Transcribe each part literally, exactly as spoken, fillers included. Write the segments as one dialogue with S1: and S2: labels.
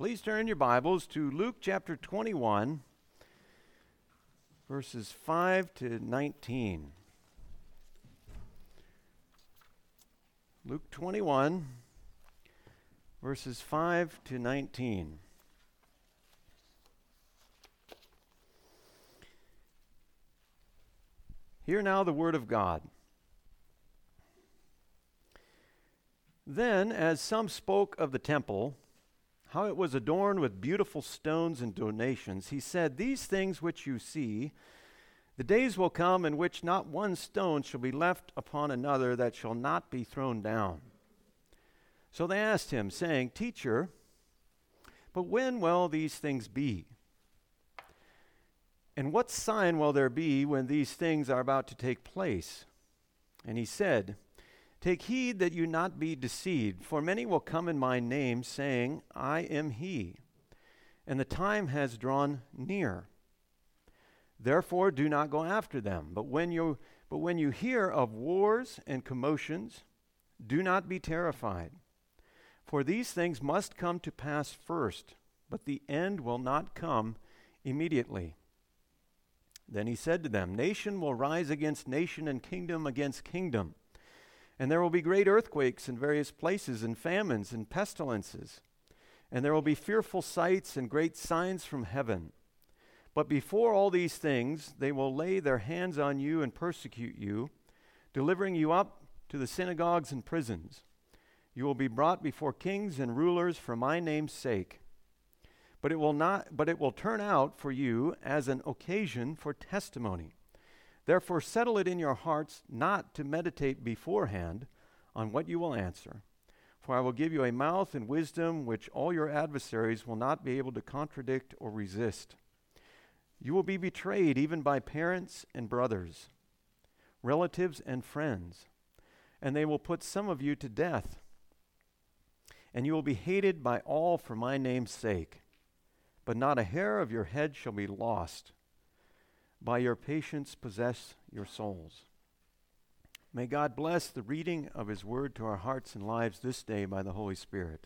S1: Please turn your Bibles to Luke chapter twenty-one, verses five to nineteen. Luke twenty-one, verses five to nineteen. Hear now the word of God. Then, as some spoke of the temple, how it was adorned with beautiful stones and donations, he said, "These things which you see, the days will come in which not one stone shall be left upon another that shall not be thrown down." So they asked him, saying, "Teacher, but when will these things be? And what sign will there be when these things are about to take place?" And he said, "Take heed that you not be deceived, for many will come in my name, saying, 'I am he,' and the time has drawn near. Therefore do not go after them. But when you but when you hear of wars and commotions, do not be terrified. For these things must come to pass first, but the end will not come immediately." Then he said to them, "Nation will rise against nation, and kingdom against kingdom. And there will be great earthquakes in various places, and famines and pestilences. And there will be fearful sights and great signs from heaven. But before all these things, they will lay their hands on you and persecute you, delivering you up to the synagogues and prisons. You will be brought before kings and rulers for my name's sake. But it will not, but it will turn out for you as an occasion for testimony. Therefore settle it in your hearts not to meditate beforehand on what you will answer. For I will give you a mouth and wisdom which all your adversaries will not be able to contradict or resist. You will be betrayed even by parents and brothers, relatives and friends, and they will put some of you to death. And you will be hated by all for my name's sake. But not a hair of your head shall be lost. By your patience possess your souls." May God bless the reading of his word to our hearts and lives this day by the Holy Spirit.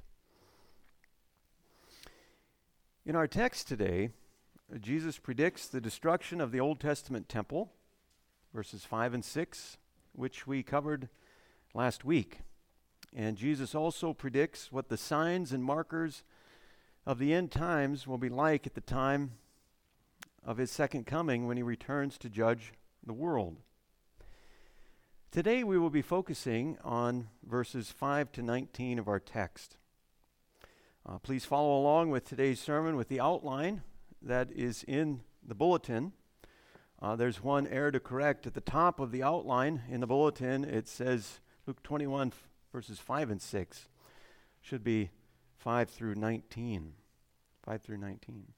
S1: In our text today, Jesus predicts the destruction of the Old Testament temple, verses five and six, which we covered last week. And Jesus also predicts what the signs and markers of the end times will be like at the time of his second coming when he returns to judge the world. Today we will be focusing on verses five to nineteen of our text. Uh, please follow along with today's sermon with the outline that is in the bulletin. Uh, there's one error to correct. At the top of the outline in the bulletin, it says Luke twenty-one f- verses five and six. Should be five through nineteen. five through nineteen.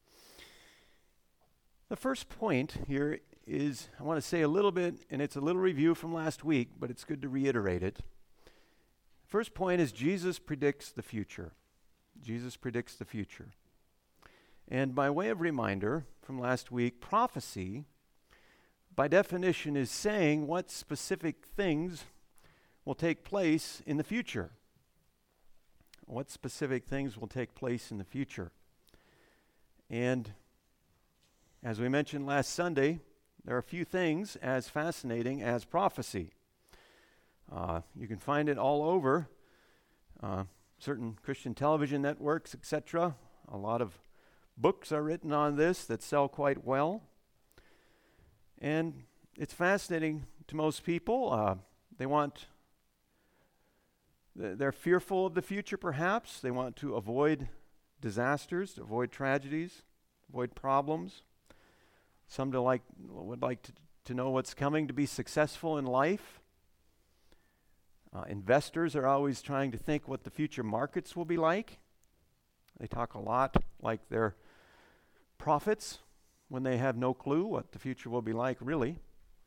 S1: The first point here is, I want to say a little bit, and it's a little review from last week, but it's good to reiterate it. First point is Jesus predicts the future. Jesus predicts the future. And by way of reminder from last week, prophecy, by definition, is saying what specific things will take place in the future. What specific things will take place in the future. And as we mentioned last Sunday, there are few things as fascinating as prophecy. Uh, you can find it all over, uh, certain Christian television networks, et cetera. A lot of books are written on this that sell quite well. And it's fascinating to most people. Uh, they want, th- they're fearful of the future perhaps. They want to avoid disasters, avoid tragedies, avoid problems. Some to like, would like to, to know what's coming to be successful in life. Uh, investors are always trying to think what the future markets will be like. They talk a lot like they're prophets when they have no clue what the future will be like, really.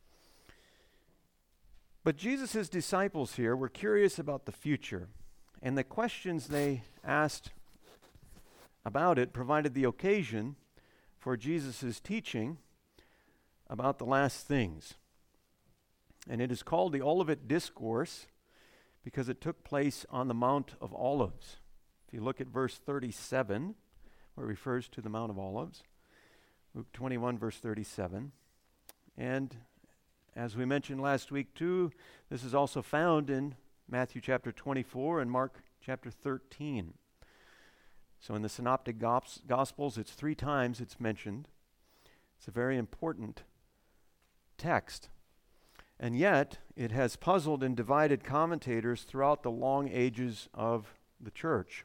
S1: But Jesus' disciples here were curious about the future, and the questions they asked about it provided the occasion for Jesus' teaching about the last things. And it is called the Olivet Discourse because it took place on the Mount of Olives. If you look at verse thirty-seven, where it refers to the Mount of Olives, Luke twenty-one, verse thirty-seven. And as we mentioned last week too, this is also found in Matthew chapter twenty-four and Mark chapter thirteen. So in the Synoptic Gos- Gospels, it's three times it's mentioned. It's a very important text. And yet, it has puzzled and divided commentators throughout the long ages of the church.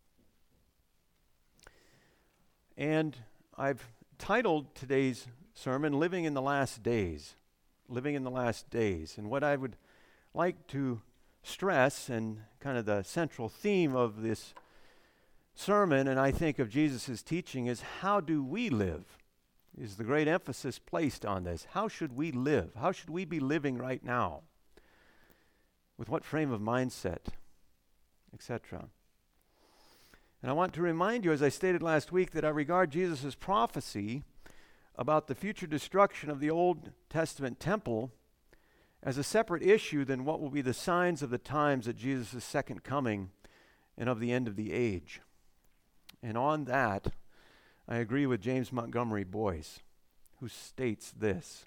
S1: And I've titled today's sermon, Living in the Last Days. Living in the Last Days. And what I would like to stress, and kind of the central theme of this sermon, and I think of Jesus' teaching, is how do we live? Is the great emphasis placed on this. How should we live? How should we be living right now? With what frame of mindset, et cetera. And I want to remind you, as I stated last week, that I regard Jesus' prophecy about the future destruction of the Old Testament temple as a separate issue than what will be the signs of the times at Jesus' second coming and of the end of the age. And on that, I agree with James Montgomery Boyce, who states this.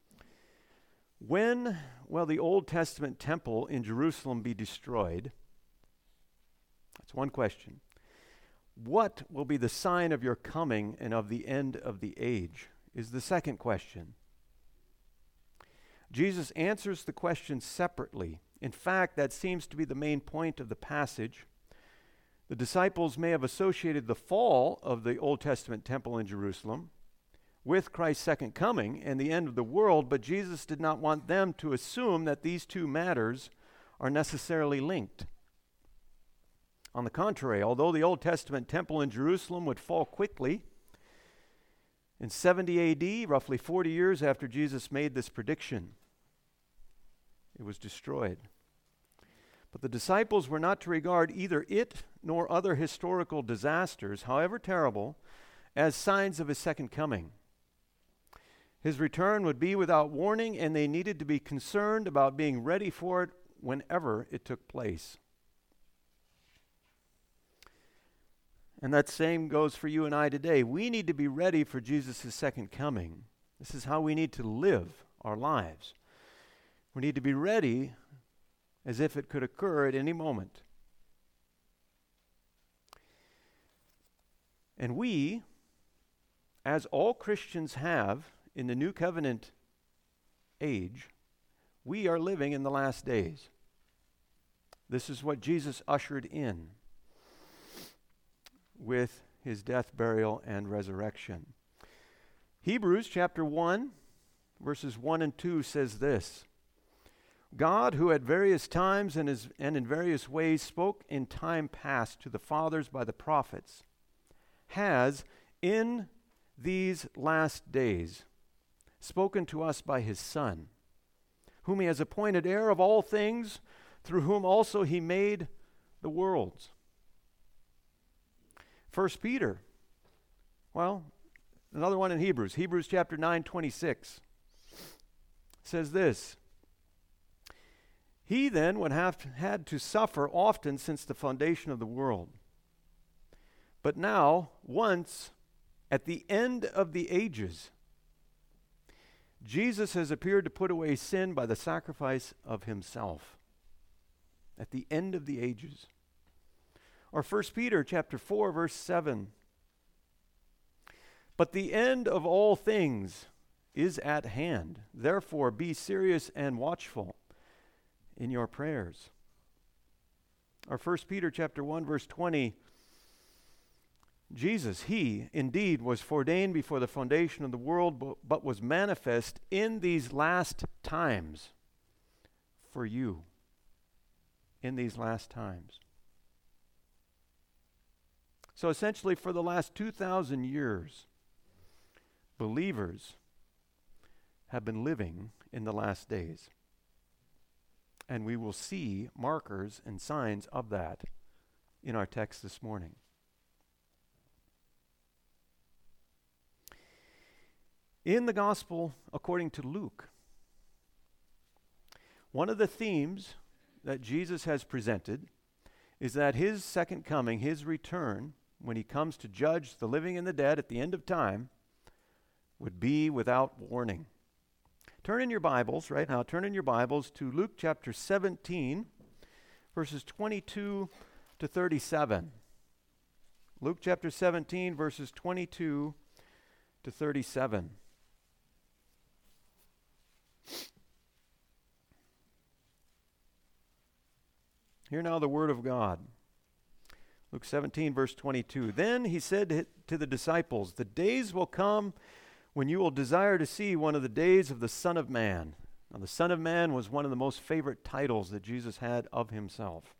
S1: When will the Old Testament temple in Jerusalem be destroyed? That's one question. What will be the sign of your coming and of the end of the age? Is the second question. Jesus answers the question separately. In fact, that seems to be the main point of the passage. The disciples may have associated the fall of the Old Testament temple in Jerusalem with Christ's second coming and the end of the world, but Jesus did not want them to assume that these two matters are necessarily linked. On the contrary, although the Old Testament temple in Jerusalem would fall quickly, in seventy A D, roughly forty years after Jesus made this prediction, it was destroyed. But the disciples were not to regard either it nor other historical disasters, however terrible, as signs of his second coming. His return would be without warning, and they needed to be concerned about being ready for it whenever it took place. And that same goes for you and I today. We need to be ready for Jesus' second coming. This is how we need to live our lives. We need to be ready as if it could occur at any moment. And we, as all Christians have in the New Covenant age, we are living in the last days. This is what Jesus ushered in with his death, burial, and resurrection. Hebrews chapter one, verses one and two says this. God, who at various times and, is, and in various ways spoke in time past to the fathers by the prophets, has in these last days spoken to us by his Son, whom he has appointed heir of all things, through whom also he made the worlds. First Peter, well, another one in Hebrews, Hebrews chapter nine, twenty-six, says this. He then would have had to suffer often since the foundation of the world. But now, once, at the end of the ages, Jesus has appeared to put away sin by the sacrifice of himself. At the end of the ages. Or First Peter chapter four, verse seven. But the end of all things is at hand. Therefore, be serious and watchful in your prayers. Or First Peter chapter one, verse twenty. Jesus, he indeed was foreordained before the foundation of the world, but, but was manifest in these last times for you. In these last times. So essentially, for the last two thousand years, believers have been living in the last days. And we will see markers and signs of that in our text this morning. In the Gospel according to Luke, one of the themes that Jesus has presented is that his second coming, his return, when he comes to judge the living and the dead at the end of time, would be without warning. Turn in your Bibles right now, turn in your Bibles to Luke chapter seventeen, verses twenty-two to thirty-seven. Luke chapter seventeen, verses twenty-two to thirty-seven. Hear now the word of God. Luke seventeen, verse twenty-two. Then he said to the disciples, "The days will come when you will desire to see one of the days of the Son of Man." Now, the Son of Man was one of the most favorite titles that Jesus had of himself.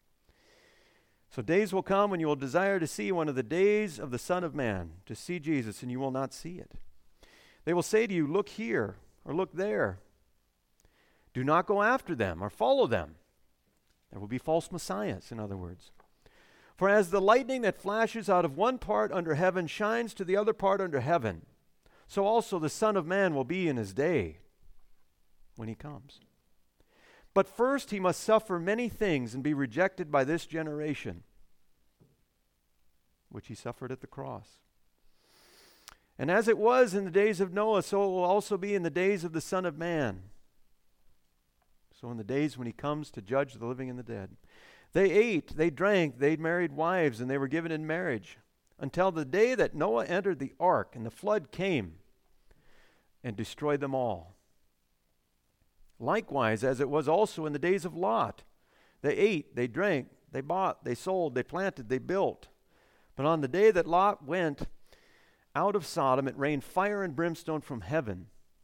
S1: So days will come when you will desire to see one of the days of the Son of Man, to see Jesus, and you will not see it. They will say to you, "Look here," or "Look there." Do not go after them or follow them. There will be false messiahs, in other words. For as the lightning that flashes out of one part under heaven shines to the other part under heaven, so also the Son of Man will be in his day when he comes. But first he must suffer many things and be rejected by this generation, which he suffered at the cross. And as it was in the days of Noah, so it will also be in the days of the Son of Man. So in the days when he comes to judge the living and the dead. They ate, they drank, they married wives, and they were given in marriage, until the day that Noah entered the ark, and the flood came and destroyed them all. Likewise, as it was also in the days of Lot, they ate, they drank, they bought, they sold, they planted, they built. But on the day that Lot went out of Sodom, it rained fire and brimstone from heaven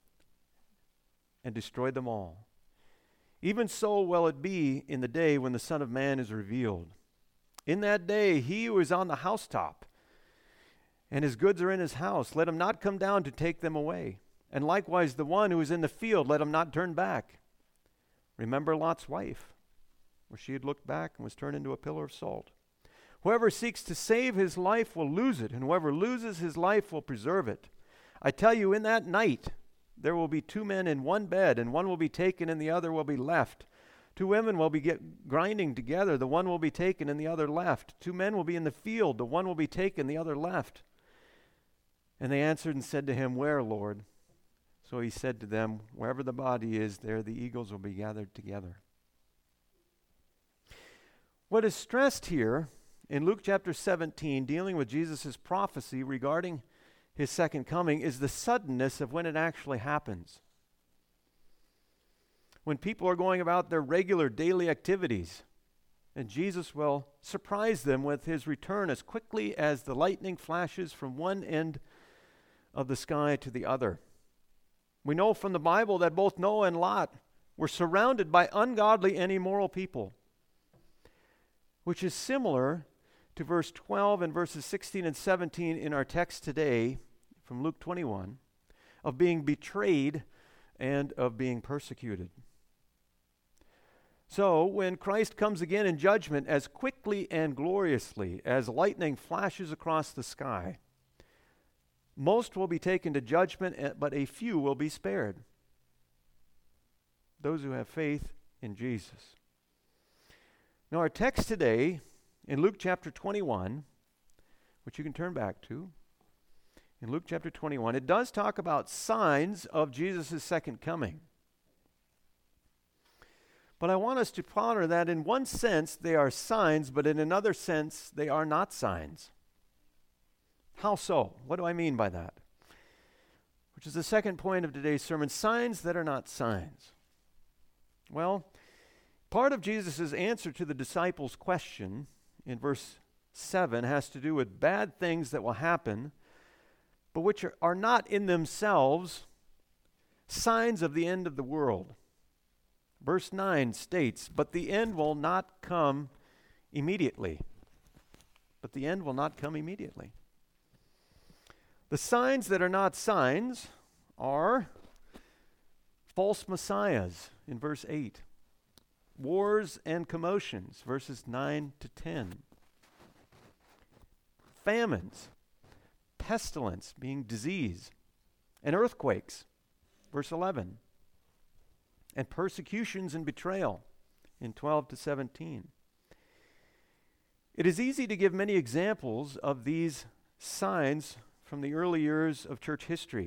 S1: and destroyed them all. Even so will it be in the day when the Son of Man is revealed. In that day, he who is on the housetop and his goods are in his house, let him not come down to take them away. And likewise, the one who is in the field, let him not turn back. Remember Lot's wife, where she had looked back and was turned into a pillar of salt. Whoever seeks to save his life will lose it, and whoever loses his life will preserve it. I tell you, in that night, there will be two men in one bed, and one will be taken and the other will be left. Two women will be get grinding together, the one will be taken and the other left. Two men will be in the field, the one will be taken, the other left. And they answered and said to him, "Where, Lord?" So he said to them, "Wherever the body is, there the eagles will be gathered together." What is stressed here in Luke chapter seventeen, dealing with Jesus' prophecy regarding his second coming, is the suddenness of when it actually happens. When people are going about their regular daily activities, and Jesus will surprise them with his return as quickly as the lightning flashes from one end of the sky to the other. We know from the Bible that both Noah and Lot were surrounded by ungodly and immoral people, which is similar to verse twelve and verses sixteen and seventeen in our text today from Luke twenty-one, of being betrayed and of being persecuted. So when Christ comes again in judgment as quickly and gloriously as lightning flashes across the sky, most will be taken to judgment, but a few will be spared. Those who have faith in Jesus. Now our text today in Luke chapter twenty-one, which you can turn back to, in Luke chapter twenty-one, it does talk about signs of Jesus' second coming. But I want us to ponder that in one sense they are signs, but in another sense they are not signs. How so? What do I mean by that? Which is the second point of today's sermon, signs that are not signs. Well, part of Jesus' answer to the disciples' question in verse seven has to do with bad things that will happen, but which are, are not in themselves signs of the end of the world. Verse nine states, "But the end will not come immediately." But the end will not come immediately. The signs that are not signs are false messiahs in verse eight, wars and commotions, verses nine to ten, famines, pestilence, being disease, and earthquakes, verse eleven, and persecutions and betrayal in twelve to seventeen. It is easy to give many examples of these signs from the early years of church history.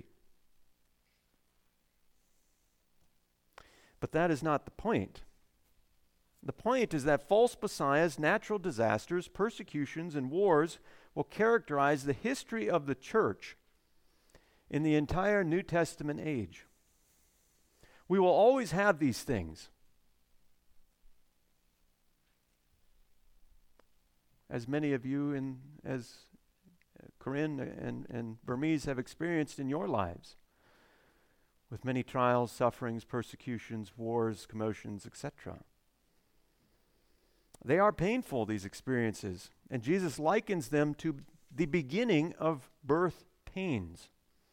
S1: But that is not the point. The point is that false messiahs, natural disasters, persecutions, and wars will characterize the history of the church in the entire New Testament age. We will always have these things. As many of you, in, as Corinne and, and Burmese have experienced in your lives, with many trials, sufferings, persecutions, wars, commotions, et cetera. They are painful, these experiences, and Jesus likens them to the beginning of birth pains.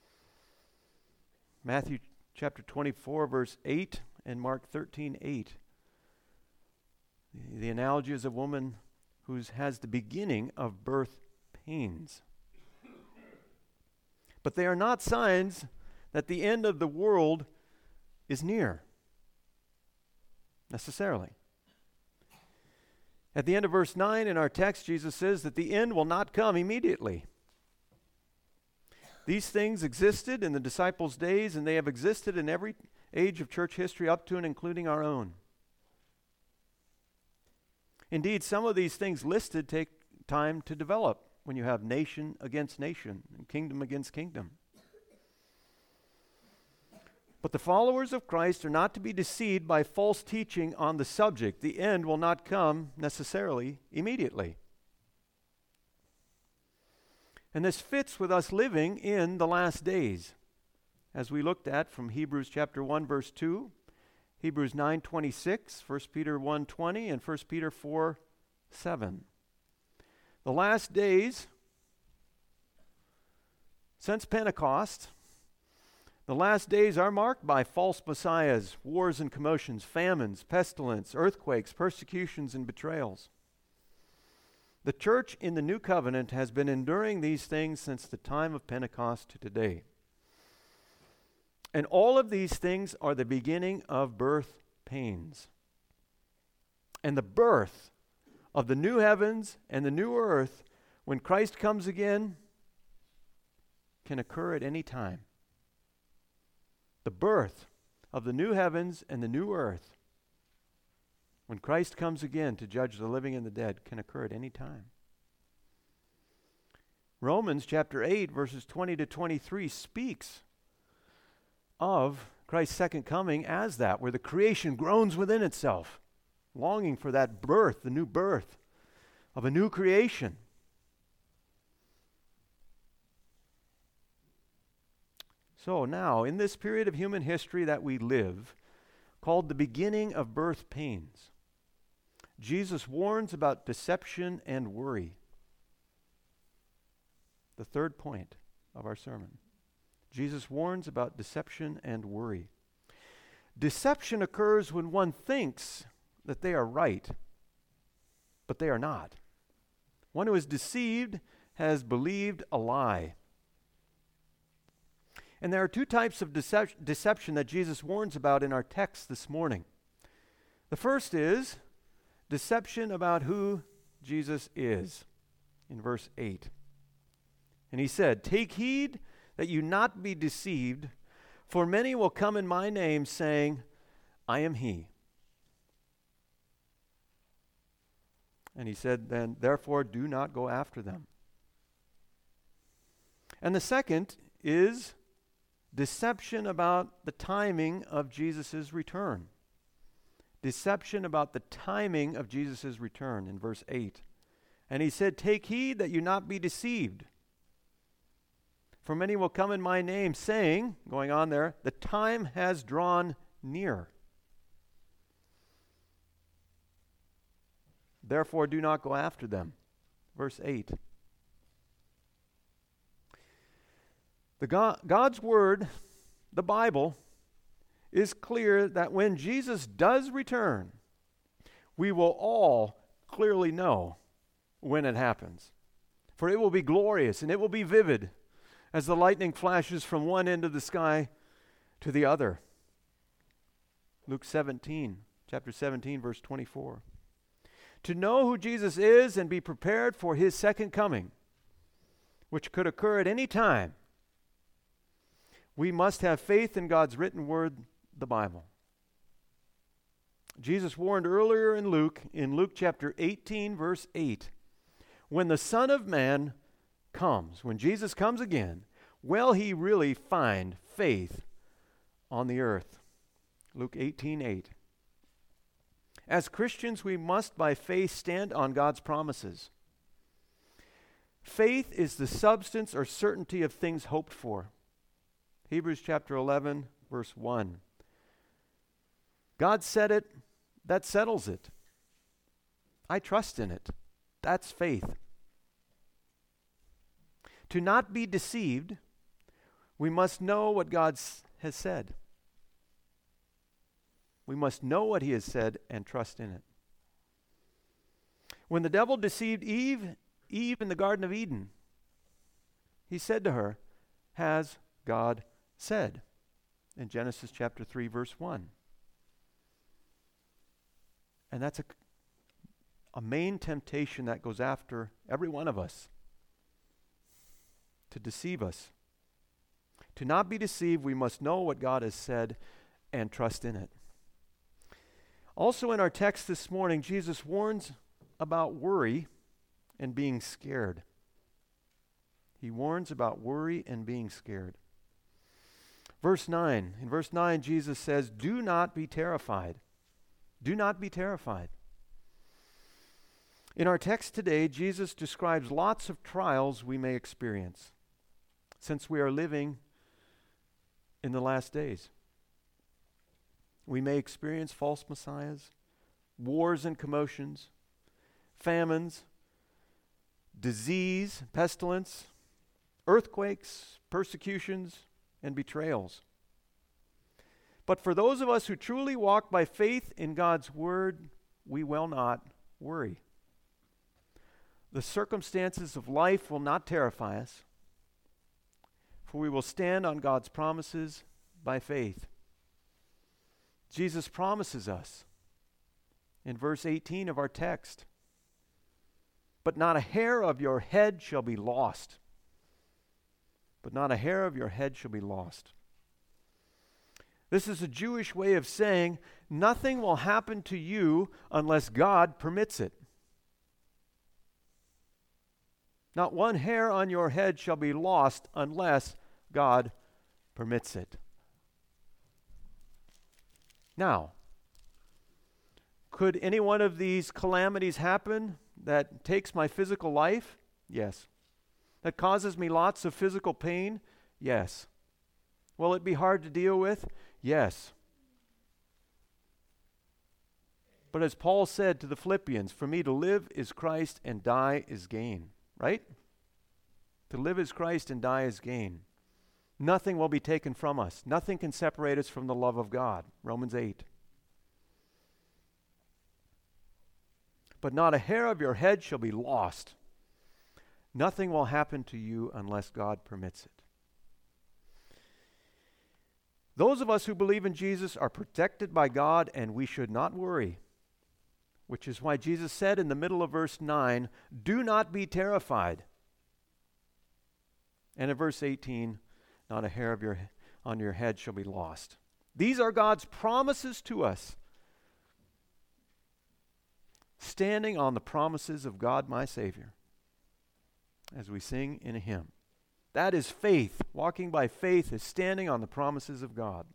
S1: Matthew chapter twenty-four, verse eight, and Mark thirteen, eight. The, the analogy is a woman who has the beginning of birth pains. But they are not signs that the end of the world is near, necessarily. At the end of verse nine in our text, Jesus says that the end will not come immediately. These things existed in the disciples' days, and they have existed in every age of church history up to and including our own. Indeed, some of these things listed take time to develop when you have nation against nation and kingdom against kingdom. But the followers of Christ are not to be deceived by false teaching on the subject. The end will not come necessarily immediately. And this fits with us living in the last days, as we looked at from Hebrews chapter one, verse two, Hebrews nine twenty-six, First Peter one twenty, and First Peter four seven. The last days, since Pentecost, the last days are marked by false messiahs, wars and commotions, famines, pestilence, earthquakes, persecutions, and betrayals. The church in the New Covenant has been enduring these things since the time of Pentecost to today. And all of these things are the beginning of birth pains. And the birth of the new heavens and the new earth, when Christ comes again, can occur at any time. The birth of the new heavens and the new earth, when Christ comes again to judge the living and the dead, can occur at any time. Romans chapter eight, verses twenty to twenty-three speaks of Christ's second coming as that, where the creation groans within itself, longing for that birth, the new birth of a new creation. So now, in this period of human history that we live, called the beginning of birth pains, Jesus warns about deception and worry. The third point of our sermon. Jesus warns about deception and worry. Deception occurs when one thinks that they are right, but they are not. One who is deceived has believed a lie. And there are two types of decep- deception that Jesus warns about in our text this morning. The first is deception about who Jesus is, in verse eight. And he said, "Take heed that you not be deceived, for many will come in my name, saying, I am he." And he said then, "Therefore do not go after them." And the second is deception about the timing of Jesus' return. Deception about the timing of Jesus' return in verse eight. And he said, "Take heed that you not be deceived. For many will come in my name, saying," going on there, "the time has drawn near. Therefore do not go after them." Verse eight. The God, God's word, the Bible, is clear that when Jesus does return, we will all clearly know when it happens. For it will be glorious and it will be vivid as the lightning flashes from one end of the sky to the other. Luke seventeen, chapter seventeen, verse twenty-four. To know who Jesus is and be prepared for his second coming, which could occur at any time, we must have faith in God's written word, the Bible. Jesus warned earlier in Luke, in Luke chapter eighteen, verse eight, when the Son of Man comes, when Jesus comes again, will he really find faith on the earth? Luke eighteen eight. As Christians, we must by faith stand on God's promises. Faith is the substance or certainty of things hoped for. Hebrews chapter eleven, verse one. God said it, that settles it. I trust in it. That's faith. To not be deceived, we must know what God has said. We must know what he has said and trust in it. When the devil deceived Eve, Eve in the Garden of Eden, he said to her, has God said? In Genesis chapter three, verse one. And that's a, a main temptation that goes after every one of us, to deceive us. To not be deceived, we must know what God has said and trust in it. Also in our text this morning, Jesus warns about worry and being scared. He warns about worry and being scared. Verse nine. In verse nine, Jesus says, do not be terrified. Do not be terrified. In our text today, Jesus describes lots of trials we may experience since we are living in the last days. We may experience false messiahs, wars and commotions, famines, disease, pestilence, earthquakes, persecutions, and betrayals. But for those of us who truly walk by faith in God's word, we will not worry. The circumstances of life will not terrify us, for we will stand on God's promises by faith. Jesus promises us in verse eighteen of our text, but not a hair of your head shall be lost. But not a hair of your head shall be lost. This is a Jewish way of saying nothing will happen to you unless God permits it. Not one hair on your head shall be lost unless God permits it. Now, could any one of these calamities happen that takes my physical life? Yes. That causes me lots of physical pain? Yes. Will it be hard to deal with? Yes. But as Paul said to the Philippians, for me to live is Christ and die is gain. Right? To live is Christ and die is gain. Nothing will be taken from us. Nothing can separate us from the love of God. Romans eight. But not a hair of your head shall be lost. Nothing will happen to you unless God permits it. Those of us who believe in Jesus are protected by God, and we should not worry, which is why Jesus said in the middle of verse nine, do not be terrified. And in verse eighteen, not a hair of your on your head shall be lost. These are God's promises to us. Standing on the promises of God, my Savior, as we sing in a hymn. That is faith. Walking by faith is standing on the promises of God.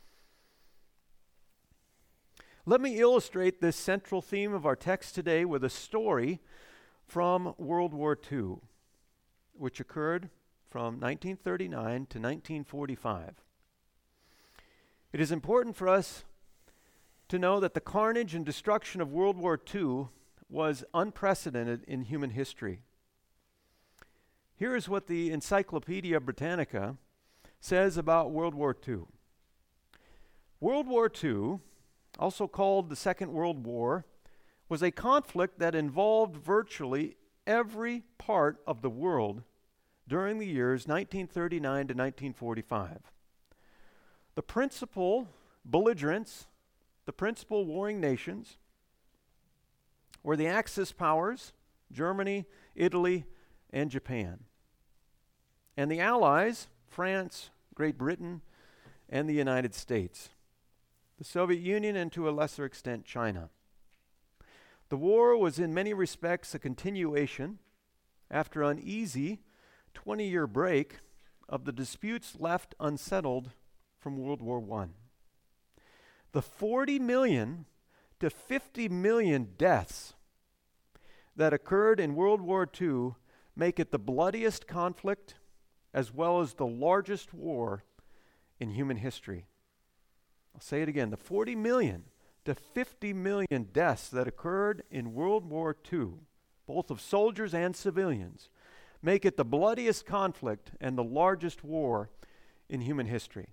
S1: Let me illustrate this central theme of our text today with a story from World War Two, which occurred from nineteen thirty-nine to nineteen forty-five. It is important for us to know that the carnage and destruction of World War Two was unprecedented in human history. Here is what the Encyclopedia Britannica says about World War Two. World War Two, also called the Second World War, was a conflict that involved virtually every part of the world during the years nineteen thirty-nine to nineteen forty-five. The principal belligerents, the principal warring nations, were the Axis powers, Germany, Italy, and Japan. And the Allies, France, Great Britain, and the United States. The Soviet Union, and to a lesser extent, China. The war was in many respects a continuation, after an uneasy twenty-year break, of the disputes left unsettled from World War One. The forty million to fifty million deaths that occurred in World War Two make it the bloodiest conflict as well as the largest war in human history. I'll say it again, the forty million to fifty million deaths that occurred in World War Two, both of soldiers and civilians, make it the bloodiest conflict and the largest war in human history.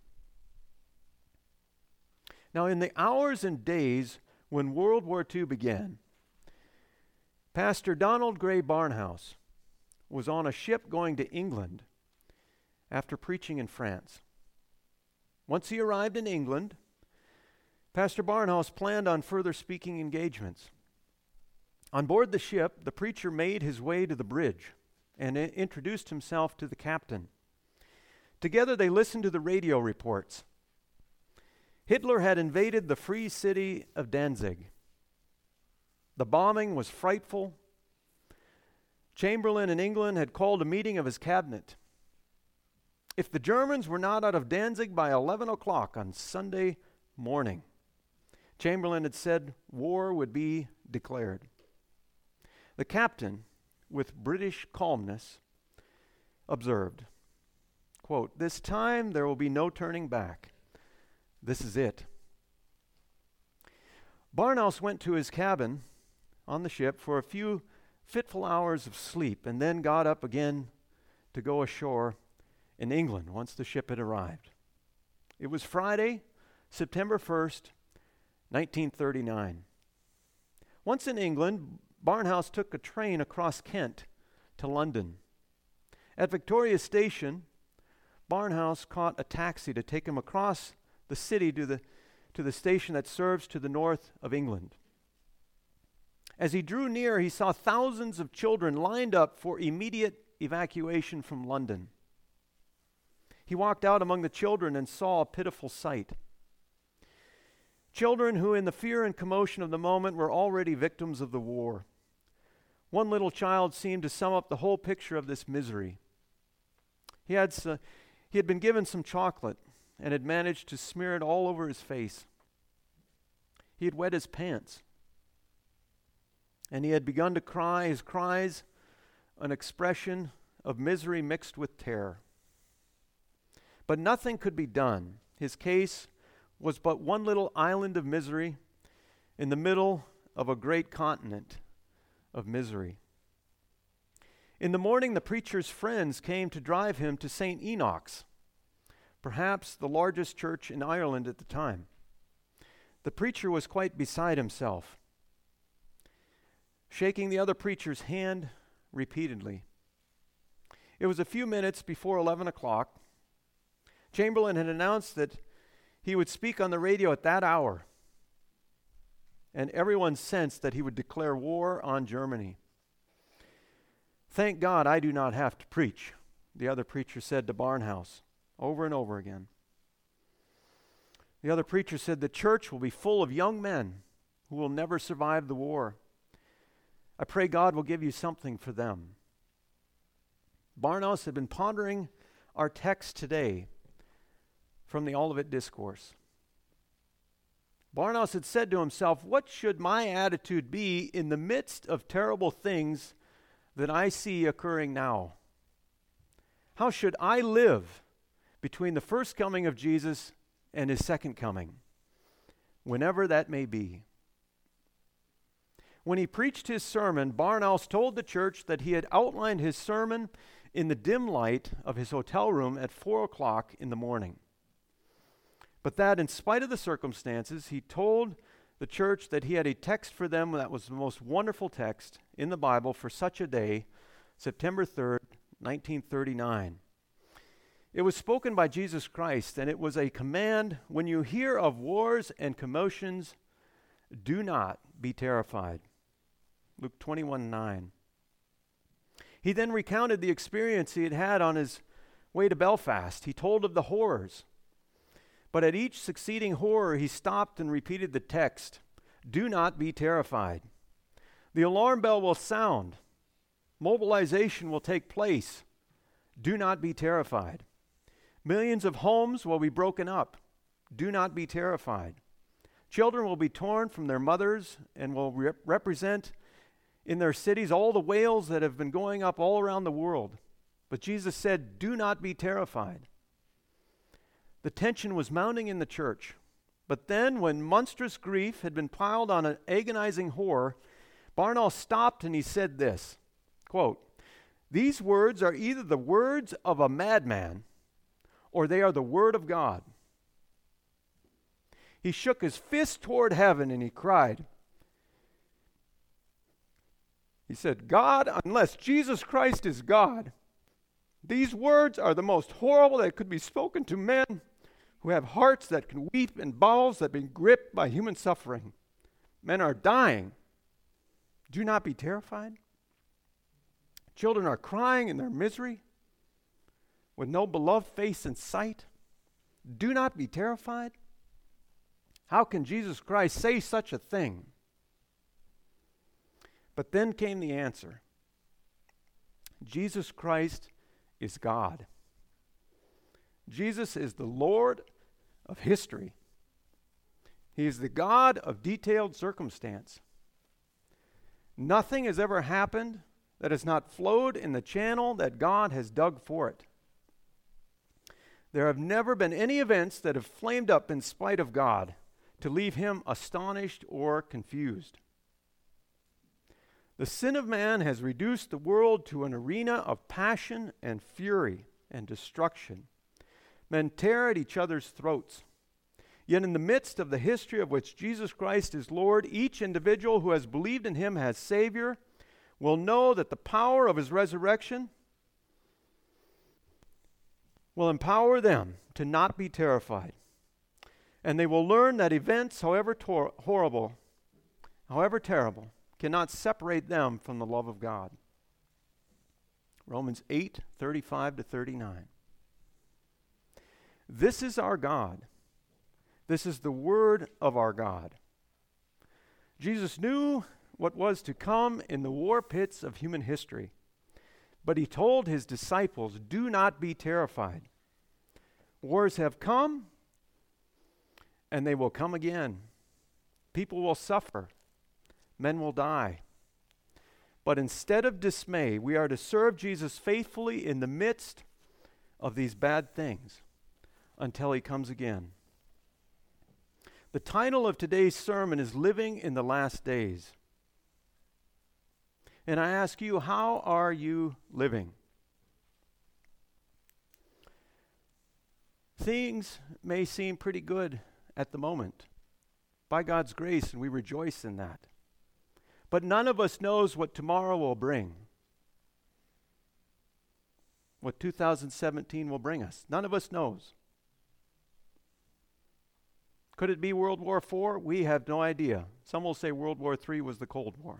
S1: Now, in the hours and days when World War Two began, Pastor Donald Gray Barnhouse was on a ship going to England after preaching in France. Once he arrived in England, Pastor Barnhouse planned on further speaking engagements. On board the ship, the preacher made his way to the bridge and I- introduced himself to the captain. Together they listened to the radio reports. Hitler had invaded the free city of Danzig. The bombing was frightful. Chamberlain in England had called a meeting of his cabinet. If the Germans were not out of Danzig by eleven o'clock on Sunday morning, Chamberlain had said war would be declared. The captain, with British calmness, observed, quote, "This time there will be no turning back. This is it." Barnhouse went to his cabin on the ship for a few fitful hours of sleep and then got up again to go ashore in England once the ship had arrived. It was Friday, September first, nineteen thirty-nine. Once in England, Barnhouse took a train across Kent to London. At Victoria Station, Barnhouse caught a taxi to take him across the city to the, to the station that serves to the north of England. As he drew near, he saw thousands of children lined up for immediate evacuation from London. He walked out among the children and saw a pitiful sight. Children who, in the fear and commotion of the moment, were already victims of the war. One little child seemed to sum up the whole picture of this misery. He had, s- he had been given some chocolate and had managed to smear it all over his face. He had wet his pants. And he had begun to cry, his cries an expression of misery mixed with terror. But nothing could be done. His case was but one little island of misery in the middle of a great continent of misery. In the morning, the preacher's friends came to drive him to Saint Enoch's, perhaps the largest church in Ireland at the time. The preacher was quite beside himself, shaking the other preacher's hand repeatedly. It was a few minutes before eleven o'clock. Chamberlain had announced that he would speak on the radio at that hour, and everyone sensed that he would declare war on Germany. "Thank God I do not have to preach," the other preacher said to Barnhouse over and over again. The other preacher said, "The church will be full of young men who will never survive the war. I pray God will give you something for them." Barnhouse had been pondering our text today from the Olivet Discourse. Barnhouse had said to himself, what should my attitude be in the midst of terrible things that I see occurring now? How should I live between the first coming of Jesus and his second coming, whenever that may be? When he preached his sermon, Barnhouse told the church that he had outlined his sermon in the dim light of his hotel room at four o'clock in the morning. But that in spite of the circumstances, he told the church that he had a text for them that was the most wonderful text in the Bible for such a day, September third, nineteen thirty-nine. It was spoken by Jesus Christ, and it was a command: when you hear of wars and commotions, do not be terrified. Luke twenty-one nine. He then recounted the experience he had had on his way to Belfast. He told of the horrors. But at each succeeding horror, he stopped and repeated the text, "Do not be terrified." The alarm bell will sound. Mobilization will take place. Do not be terrified. Millions of homes will be broken up. Do not be terrified. Children will be torn from their mothers and will rep- represent in their cities all the wails that have been going up all around the world. But Jesus said, do not be terrified. The tension was mounting in the church. But then, when monstrous grief had been piled on an agonizing horror, Barnall stopped and he said this, quote, "These words are either the words of a madman or they are the word of God." He shook his fist toward heaven and he cried. He said, "God, unless Jesus Christ is God, these words are the most horrible that could be spoken to men who have hearts that can weep and bowels that have been gripped by human suffering. Men are dying. Do not be terrified. Children are crying in their misery with no beloved face in sight. Do not be terrified. How can Jesus Christ say such a thing?" But then came the answer. Jesus Christ is God. Jesus is the Lord of history. He is the God of detailed circumstance. Nothing has ever happened that has not flowed in the channel that God has dug for it. There have never been any events that have flamed up in spite of God to leave him astonished or confused. The sin of man has reduced the world to an arena of passion and fury and destruction. Men tear at each other's throats. Yet in the midst of the history of which Jesus Christ is Lord, each individual who has believed in him as Savior will know that the power of his resurrection will empower them to not be terrified. And they will learn that events, however tor- horrible, however terrible, cannot separate them from the love of God. Romans eight thirty-five to thirty-nine. This is our God. This is the word of our God. Jesus knew what was to come in the war pits of human history, but he told his disciples, do not be terrified. Wars have come, and they will come again. People will suffer. Men will die. But instead of dismay, we are to serve Jesus faithfully in the midst of these bad things until he comes again. The title of today's sermon is Living in the Last Days. And I ask you, how are you living? Things may seem pretty good at the moment, by God's grace, and we rejoice in that. But none of us knows what tomorrow will bring, what two thousand seventeen will bring us. None of us knows. Could it be World War Four? We have no idea. Some will say World War Three was the Cold War.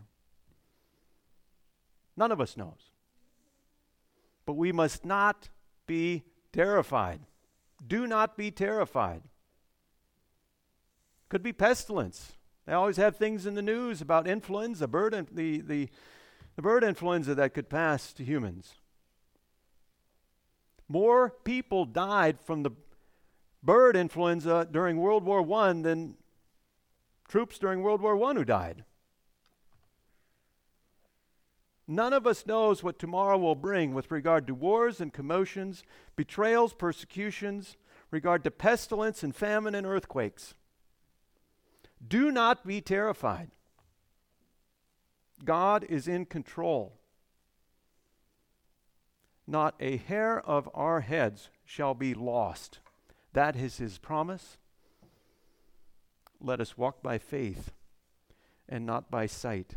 S1: None of us knows. But we must not be terrified. Do not be terrified. Could be pestilence. They always have things in the news about influenza, bird in, the, the, the bird influenza that could pass to humans. More people died from the bird influenza during World War One than troops during World War One who died. None of us knows what tomorrow will bring with regard to wars and commotions, betrayals, persecutions, regard to pestilence and famine and earthquakes. Do not be terrified. God is in control. Not a hair of our heads shall be lost. That is his promise. Let us walk by faith and not by sight.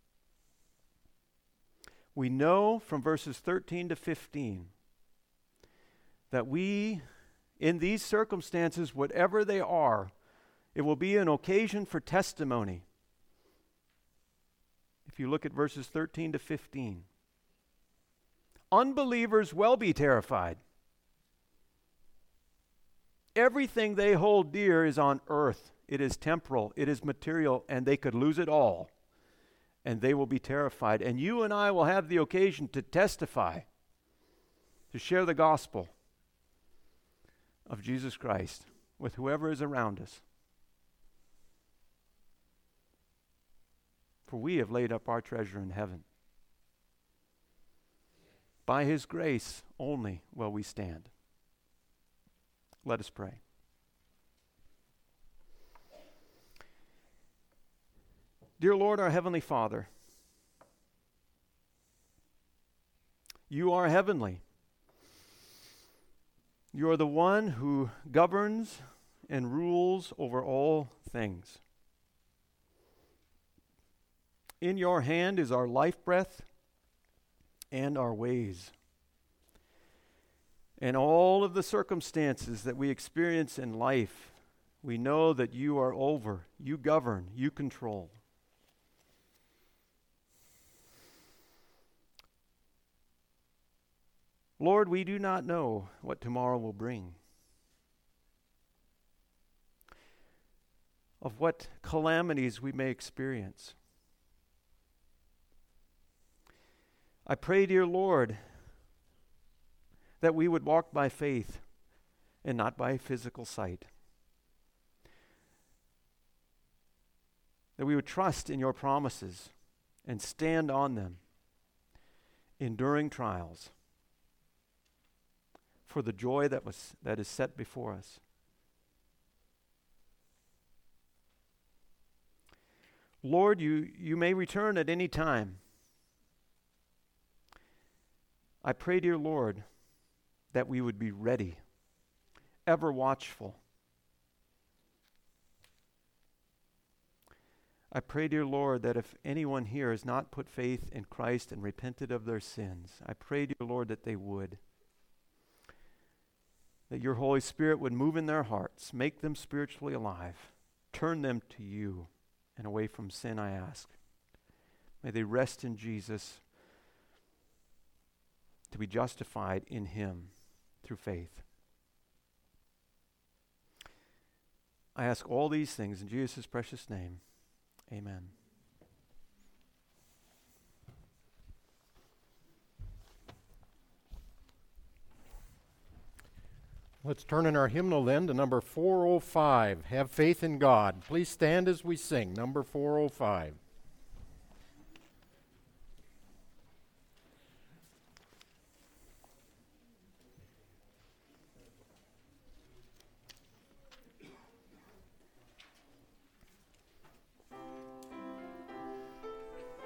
S1: We know from verses thirteen to fifteen that we, in these circumstances, whatever they are, it will be an occasion for testimony. If you look at verses thirteen to fifteen, unbelievers will be terrified. Everything they hold dear is on earth. It is temporal. It is material, and they could lose it all, and they will be terrified. And you and I will have the occasion to testify, to share the gospel of Jesus Christ with whoever is around us. For we have laid up our treasure in heaven. By his grace only will we stand. Let us pray. Dear Lord, our Heavenly Father, you are heavenly. You are the one who governs and rules over all things. In your hand is our life breath and our ways. And all of the circumstances that we experience in life, we know that you are over, you govern, you control. Lord, we do not know what tomorrow will bring, of what calamities we may experience. I pray, dear Lord, that we would walk by faith and not by physical sight. That we would trust in your promises and stand on them, enduring trials, for the joy that was that is set before us. Lord, you, you may return at any time. I pray, dear Lord, that we would be ready, ever watchful. I pray, dear Lord, that if anyone here has not put faith in Christ and repented of their sins, I pray, dear Lord, that they would. That your Holy Spirit would move in their hearts, make them spiritually alive, turn them to you and away from sin, I ask. May they rest in Jesus to be justified in him through faith. I ask all these things in Jesus' precious name. Amen.
S2: Let's turn in our hymnal then to number four oh five, Have Faith in God. Please stand as we sing, number four oh five.